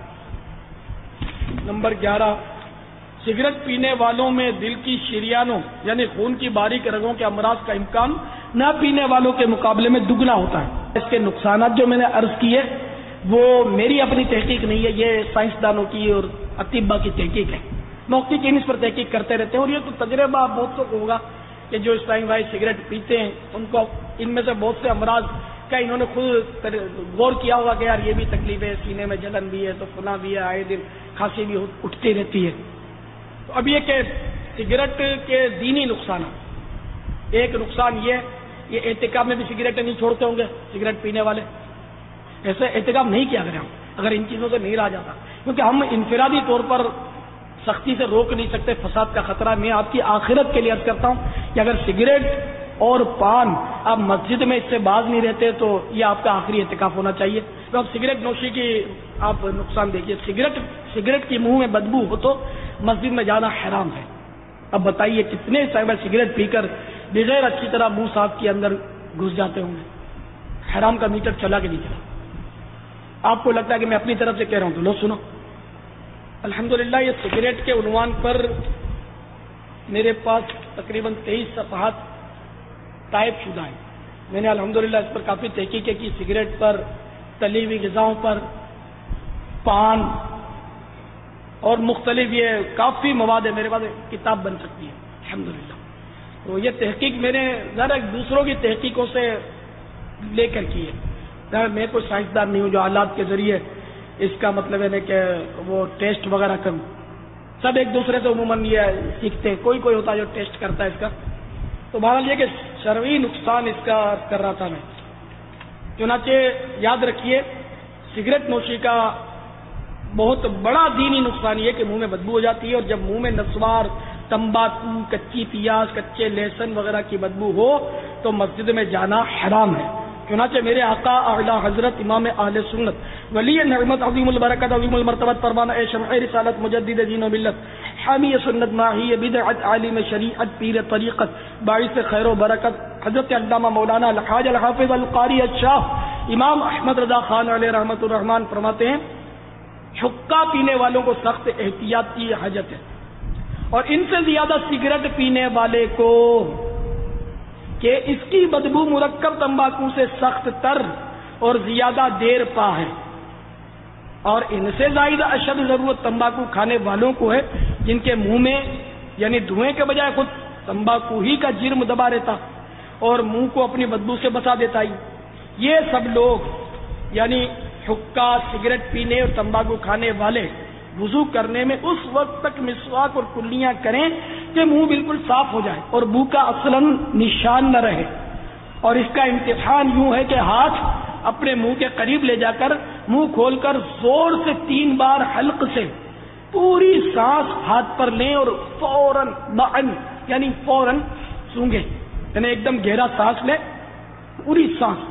Speaker 4: نمبر 11، سگریٹ پینے والوں میں دل کی شریانوں یعنی خون کی باریک رگوں کے امراض کا امکان نہ پینے والوں کے مقابلے میں دگنا ہوتا ہے. اس کے نقصانات جو میں نے عرض کیے وہ میری اپنی تحقیق نہیں ہے، یہ سائنسدانوں کی اور اطباء کی تحقیق ہے. محققین اس پر تحقیق کرتے رہتے ہیں اور یہ تو تجربہ بہت سے ہوگا کہ جو اس ٹائم بھائی سگریٹ پیتے ہیں ان کو ان میں سے بہت سے امراض کا انہوں نے خود غور کیا ہوگا کہ یار یہ بھی تکلیف ہے، سینے میں جلن بھی ہے تو فنا بھی ہے، آئے دن کھانسی بھی اٹھتی رہتی ہے. تو اب یہ کہ سگریٹ کے دینی نقصانات، ایک نقصان یہ اعتکاف میں بھی سگریٹیں نہیں چھوڑتے ہوں گے سگریٹ پینے والے. ایسے اعتکاف نہیں کیا کریں ہم اگر ان چیزوں سے نہیں رہا جاتا، کیونکہ ہم انفرادی طور پر سختی سے روک نہیں سکتے، فساد کا خطرہ. میں آپ کی آخرت کے لیے عرض کرتا ہوں کہ اگر سگریٹ اور پان آپ مسجد میں اس سے باز نہیں رہتے تو یہ آپ کا آخری اعتکاف ہونا چاہیے. تو اب سگریٹ نوشی کی آپ نقصان دیکھیے، سگریٹ کی منہ میں بدبو ہو تو مسجد میں جانا حرام ہے. اب بتائیے کتنے صاحب سگریٹ پی کر بغیر اچھی طرح منہ صاف کے اندر گھس جاتے ہوں گے. حرام کا میٹر چلا کہ نہیں چلا؟ آپ کو لگتا ہے کہ میں اپنی طرف سے کہہ رہا ہوں تو لو سنو. الحمدللہ یہ سگریٹ کے عنوان پر میرے پاس تقریباً 23 صفحات ٹائپ شدہ ہیں. میں نے الحمدللہ اس پر کافی تحقیقیں کی، سگریٹ پر، تلی ہوئی غذاؤں پر، پان اور مختلف یہ کافی مواد ہے. میرے پاس کتاب بن سکتی ہے الحمدللہ. تو یہ تحقیق میں نے ذرا دوسروں کی تحقیقوں سے لے کر کی ہے. میں کوئی سائنسدان نہیں ہوں جو آلات کے ذریعے اس کا مطلب ہے کہ وہ ٹیسٹ وغیرہ کروں. سب ایک دوسرے سے عموماً یہ سیکھتے ہیں، کوئی ہوتا ہے جو ٹیسٹ کرتا ہے اس کا. تو بہرحال یہ کہ شرعی نقصان اس کا کر رہا تھا میں. چنانچہ یاد رکھیے سگریٹ نوشی کا بہت بڑا دینی نقصان یہ کہ منہ میں بدبو ہو جاتی ہے، اور جب منہ میں نسوار، تمباکو، کچی پیاز، کچے لہسن وغیرہ کی بدبو ہو تو مسجد میں جانا حرام ہے. چنانچہ میرے آقا اعلی حضرت امام اہل سنت ولی نعمت عظیم البرکت عظیم المرتبت پروانہ شمع رسالت مجدد دین و ملت حامی سنت ماہی بدعت عالم شریعت پیر طریقت باعث خیر و برکت حضرت علامہ مولانا الحاج الحافظ القاری الشاہ امام احمد رضا خان علیہ رحمت الرحمان فرماتے ہیں حقہ پینے والوں کو سخت احتیاط کی حاجت ہے، اور ان سے زیادہ سگریٹ پینے والے کو کہ اس کی بدبو مرکب تمباکو سے سخت تر اور زیادہ دیر پا ہے. اور ان سے زائد اشد ضرورت تمباکو کھانے والوں کو ہے جن کے منہ میں یعنی دھوئیں کے بجائے خود تمباکو ہی کا جرم دبا رہتا اور منہ کو اپنی بدبو سے بچا دیتا ہی. یہ سب لوگ یعنی حقہ, سگریٹ پینے اور تمباکو کھانے والے وضو کرنے میں اس وقت تک مسواک اور کلیاں کریں کہ منہ بالکل صاف ہو جائے اور بو کا اصلاً نشان نہ رہے. اور اس کا امتحان یوں ہے کہ ہاتھ اپنے منہ کے قریب لے جا کر منہ کھول کر زور سے 3 بار حلق سے پوری سانس ہاتھ پر لیں اور فوراً یعنی فوراً سونگیں, یعنی ایک دم گہرا سانس لیں, پوری سانس.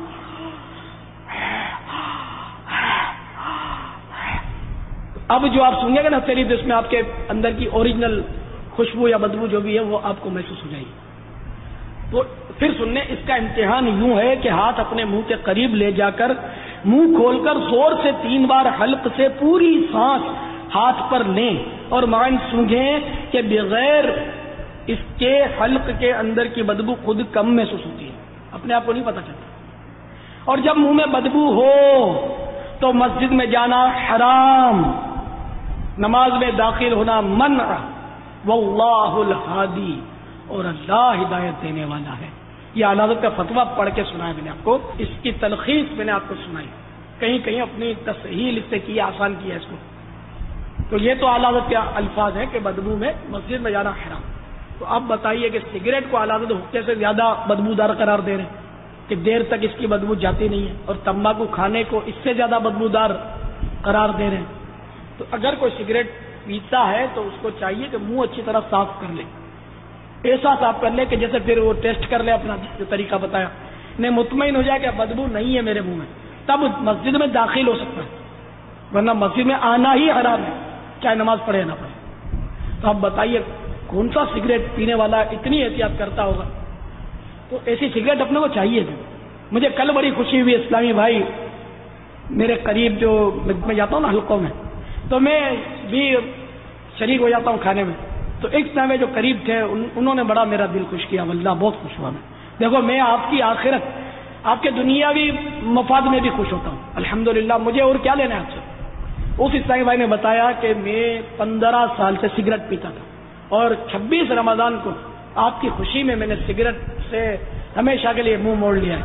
Speaker 4: اب جو آپ سونگیں گے نا تیری تو اس میں آپ کے اندر کی اوریجنل خوشبو یا بدبو جو بھی ہے وہ آپ کو محسوس ہو جائے گی. تو پھر سننے اس کا امتحان یوں ہے کہ ہاتھ اپنے منہ کے قریب لے جا کر منہ کھول کر زور سے 3 بار حلق سے پوری سانس ہاتھ پر لیں اور معنی سونگھیں کہ بغیر اس کے حلق کے اندر کی بدبو خود کم محسوس ہوتی ہے, اپنے آپ کو نہیں پتہ چلتا. اور جب منہ میں بدبو ہو تو مسجد میں جانا حرام, نماز میں داخل ہونا منع. واللہ الہادی, اور اللہ ہدایت دینے والا ہے. یہ اعلیٰ حضرت کا فتویٰ پڑھ کے سنایا میں نے آپ کو, اس کی تلخیص میں نے آپ کو سنائی, کہیں کہیں اپنی تصحیح اس سے کی, آسان کیا اس کو. تو یہ تو اعلیٰ حضرت کے الفاظ ہیں کہ بدبو میں مسجد میں جانا حرام. تو اب بتائیے کہ سگریٹ کو اعلیٰ حضرت حقے سے زیادہ بدبودار قرار دے رہے ہیں کہ دیر تک اس کی بدبو جاتی نہیں ہے, اور تمباکو کھانے کو اس سے زیادہ بدبودار قرار دے رہے ہیں. تو اگر کوئی سگریٹ پیتا ہے تو اس کو چاہیے کہ منہ اچھی طرح صاف کر لے, ایسا صاف کر لے کہ جیسے پھر وہ ٹیسٹ کر لے اپنا جو طریقہ بتایا, انہیں مطمئن ہو جائے کہ بدبو نہیں ہے میرے منہ میں, تب مسجد میں داخل ہو سکتا ہے, ورنہ مسجد میں آنا ہی حرام ہے چاہے نماز پڑھے یا نہ پڑھے. تو اب بتائیے کون سا سگریٹ پینے والا اتنی احتیاط کرتا ہوگا. تو ایسی سگریٹ اپنے کو چاہیے بھی. مجھے کل بڑی خوشی ہوئی, اسلامی بھائی میرے قریب جو میں جاتا ہوں نا حلقوں میں, تو میں بھی شریک ہو جاتا ہوں کھانے میں. تو ایک طرح جو قریب تھے انہوں نے بڑا میرا دل خوش کیا, واللہ بہت خوش ہوا میں. دیکھو میں آپ کی آخرت, آپ کے دنیاوی مفاد میں بھی خوش ہوتا ہوں الحمدللہ, مجھے اور کیا لینا ہے آپ سے. اس اسلامی بھائی نے بتایا کہ میں 15 سال سے سگریٹ پیتا تھا اور 26 رمضان کو آپ کی خوشی میں نے سگریٹ سے ہمیشہ کے لیے منہ موڑ لیا ہے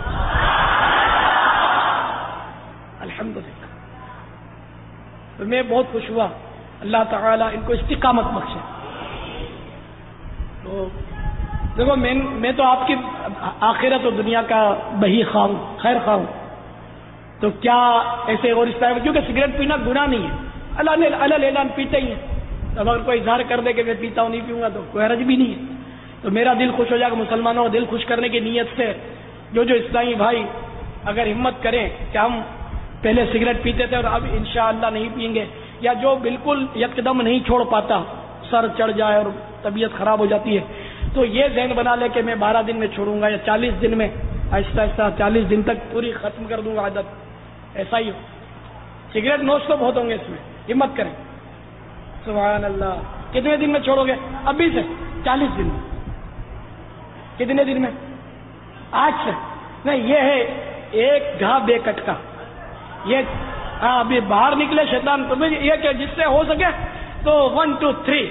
Speaker 4: الحمدللہ. تو میں بہت خوش ہوا, اللہ تعالیٰ ان کو استقامت بخشے. تو دیکھو میں تو آپ کی آخرت اور دنیا کا بہی خواہ ہوں, خیر خواہ ہوں. تو کیا ایسے اور اس طرح, کیونکہ سگریٹ پینا گناہ نہیں ہے, اللہ اعلان پیتے ہی ہیں. اب اگر کوئی اظہار کر دے کہ میں پیتا ہوں نہیں پیوں گا تو کوئی حرج بھی نہیں ہے. تو میرا دل خوش ہو جائے گا. مسلمانوں کا دل خوش کرنے کی نیت سے جو اسلامی بھائی اگر ہمت کریں کہ ہم پہلے سگریٹ پیتے تھے اور اب انشاءاللہ نہیں پئیں گے, یا جو بالکل یکدم نہیں چھوڑ پاتا, سر چڑھ جائے اور طبیعت خراب ہو جاتی ہے, تو یہ ذہن بنا لے کہ میں 12 دن میں چھوڑوں گا یا 40 دن میں, آہستہ آہستہ 40 دن تک پوری ختم کر دوں گا عادت. ایسا ہی ہو. سگریٹ نوش تو بہت ہوں گے, اس میں ہمت کریں. سبحان اللہ. کتنے دن میں چھوڑو گے؟ ابھی سے 40 دن میں. کتنے دن میں؟ آج سے نہیں. یہ ہے ایک گھا بے کٹ کا. یہ ابھی باہر نکلے شیطان تو یہ کہ جس سے ہو سکے تو 1 2 3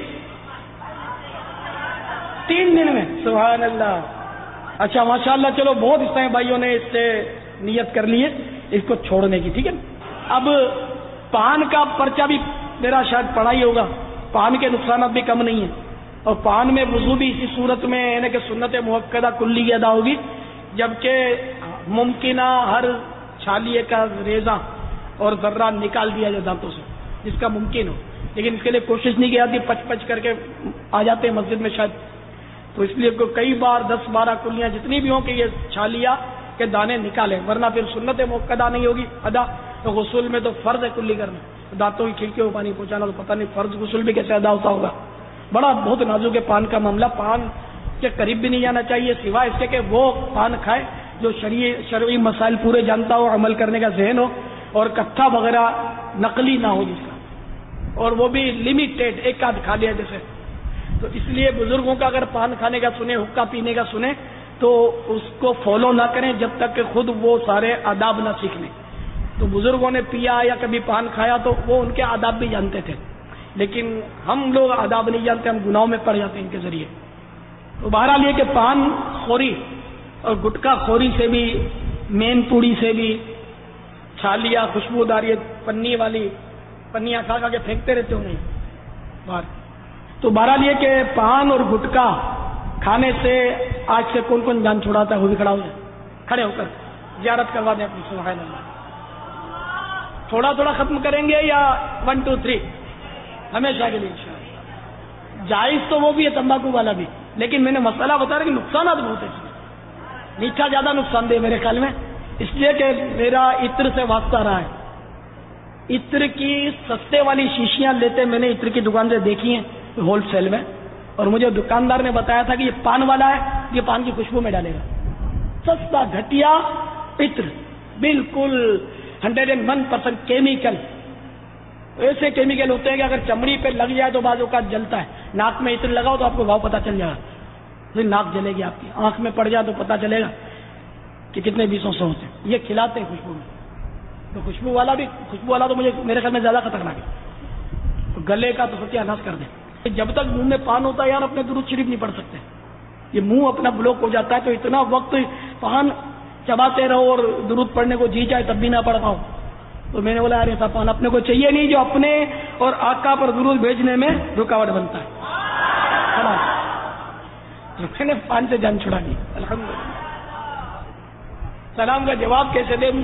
Speaker 4: 3 دن میں. سبحان اللہ. اچھا ماشاءاللہ, چلو بہت اس طرح بھائیوں نے اس سے نیت کر لی ہے اس کو چھوڑنے کی, ٹھیک ہے. اب پان کا پرچہ بھی میرا شاید پڑھا ہی ہوگا. پان کے نقصانات بھی کم نہیں ہیں, اور پان میں وضو بھی اسی صورت میں یعنی کہ سنت موقدہ کلی کی ادا ہوگی, جبکہ ممکنہ ہر چھالیے کا ریزہ اور ذرہ نکال دیا جائے دانتوں سے جس کا ممکن ہو, لیکن اس کے لیے کوشش نہیں کی جاتی, پچ کر کے آ جاتے ہیں مسجد میں شاید. تو اس لیے کئی بار 10-12 کلیاں جتنی بھی ہوں کہ یہ چھالیا کے دانے نکالیں, ورنہ پھر سنت موقدہ نہیں ہوگی ادا. تو غسل میں تو فرض ہے کلی کرنا, دانتوں کی کھڑکیوں کو پانی پہنچانا, تو پتہ نہیں فرض غسل بھی کیسے ادا ہوتا ہوگا. بڑا بہت نازک ہے پان کا معاملہ. پان کے قریب بھی نہیں جانا چاہیے سوائے اس کے کہ وہ پان کھائے جو شرعی مسائل پورے جانتا ہو, عمل کرنے کا ذہن ہو, اور کتھا وغیرہ نقلی نہ ہو جس کا, اور وہ بھی لمیٹیڈ, ایک آدھ کھا لیا جیسے. تو اس لیے بزرگوں کا اگر پان کھانے کا سنیں, حقہ پینے کا سنیں, تو اس کو فالو نہ کریں جب تک کہ خود وہ سارے آداب نہ سیکھ لیں. تو بزرگوں نے پیا یا کبھی پان کھایا تو وہ ان کے آداب بھی جانتے تھے، لیکن ہم لوگ آداب نہیں جانتے، ہم گناہوں میں پڑ جاتے ہیں ان کے ذریعے۔ تو بہرحال یہ کہ پان خوری اور گٹکا خوری سے بھی، مین پوڑی سے بھی، چھالیا خوشبودار یہ پنی والی پنیاں کھا کھا کے پھینکتے رہتے ہو نہیں باہر۔ تو بہرحال یہ کہ پان اور گٹکا کھانے سے آج سے کون کون جان چھڑاتا ہے؟ وہ بھی کھڑا ہو جائے، کھڑے ہو کر زیارت کروا دیں اپنی، سبحان اللہ۔ تھوڑا تھوڑا ختم کریں گے یا 1 2 3 ہمیشہ کے لیے انشاءاللہ؟ جائز تو وہ بھی ہے تمباکو والا بھی، لیکن میں نے مسئلہ بتا رہا کہ نقصانات بہت ہیں، میٹھا زیادہ نقصان دہ میرے خیال میں، اس لیے کہ میرا عطر سے واسطہ رہا ہے۔ عطر کی سستے والی شیشیاں لیتے میں نے عطر کی دکان سے دیکھی ہیں ہول سیل میں، اور مجھے دکاندار نے بتایا تھا کہ یہ پان والا ہے، یہ پان کی خوشبو میں ڈالے گا، سستا گھٹیا عطر، بالکل 101% کیمیکل۔ ایسے کیمیکل ہوتے ہیں کہ اگر چمڑی پہ لگ جائے تو بعض اوقات جلتا ہے، ناک میں عطر لگاؤ تو آپ کو بھاؤ پتہ چل جائے گا، پھر ناک جلے گی آپ کی، آنکھ میں پڑ جائے تو پتہ چلے گا کہ کتنے 20 ہوتے ہیں، یہ کھلاتے ہیں خوشبو میں۔ تو خوشبو والا تو میرے خیال میں زیادہ خطرناک ہے، تو گلے کا تو ستیہ ناش کر دیں۔ جب تک منہ میں پان ہوتا ہے یار اپنے درود شریف نہیں پڑھ سکتے، یہ منہ اپنا بلاک ہو جاتا ہے، تو اتنا وقت پان چباتے رہو اور درود پڑھنے کو جی جائے تب بھی نہ پڑھ پاؤ۔ تو میں نے بولا یار ایسا پان اپنے کو چاہیے نہیں جو اپنے اور آقا پر درود بھیجنے میں رکاوٹ بنتا ہے۔ تو میں نے پان سے جان چھڑا دی الحمدللہ۔ سلام کا جواب کیسے دیں؟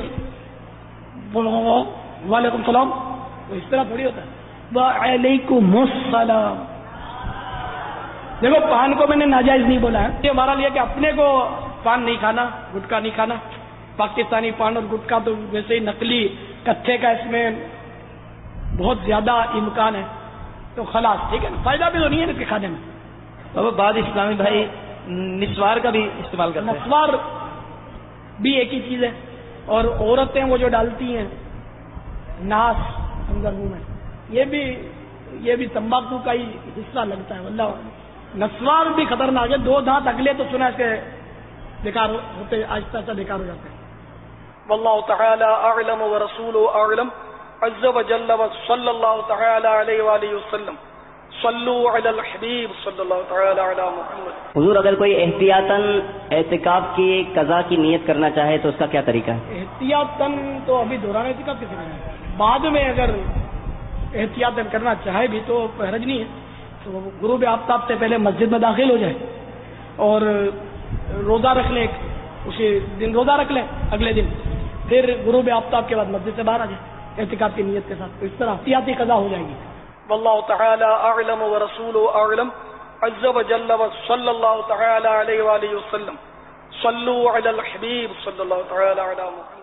Speaker 4: وعلیکم السلام، تو اس طرح تھوڑی ہوتا ہے، وعلیکم السلام۔ دیکھو پان کو میں نے ناجائز نہیں بولا ہے، یہ ہمارا لیے کہ اپنے کو پان نہیں کھانا، گٹکا نہیں کھانا، پاکستانی پان اور گٹکا تو ویسے ہی نقلی کتھے کا اس میں بہت زیادہ امکان ہے، تو خلاص ٹھیک ہے نا، فائدہ بھی تو نہیں ہے اس کے کھانے میں۔
Speaker 6: بابا بعد اسلامی بھائی نسوار کا بھی استعمال کرتے ہیں،
Speaker 4: نسوار بھی ایک ہی چیز ہے، اور عورتیں وہ جو ڈالتی ہیں ناس اندر منہ میں، یہ بھی تمباکو کا ہی حصہ لگتا ہے، واللہ نسوار بھی خطرناک ہے، 2 دانت اگلے تو سنا کہ بیکار ہوتے، آہستہ آہستہ بیکار ہو جاتے ہیں۔ واللہ تعالی اعلم ورسولہ اعلم عز وجل وصلی اللہ تعالی علیہ وآلہ وسلم۔ صلو علی الحبیب صلی اللہ تعالی علی محمد۔
Speaker 7: حضور اگر کوئی احتیاطاً اعتکاف کی قضا کی نیت کرنا چاہے تو اس کا کیا طریقہ ہے؟
Speaker 4: احتیاطاً تو ابھی دوران اعتکاف کیسے کرنا ہے، بعد میں اگر احتیاطاً کرنا چاہے بھی تو حرج نہیں ہے، تو غروب آفتاب سے پہلے مسجد میں داخل ہو جائے اور روزہ رکھ لے، اسی دن روزہ رکھ لے، اگلے دن پھر غروب آفتاب کے بعد مسجد سے باہر آ جائے احتکاف کی نیت کے ساتھ، تو اس طرح احتیاطی قضا ہو جائے گی۔ واللہ تعالی اعلم ورسولہ اعلم عز وجل وصلی اللہ تعالی علیہ وآلہ وسلم۔ صلو علی الحبیب صلی اللہ تعالی علی محمد۔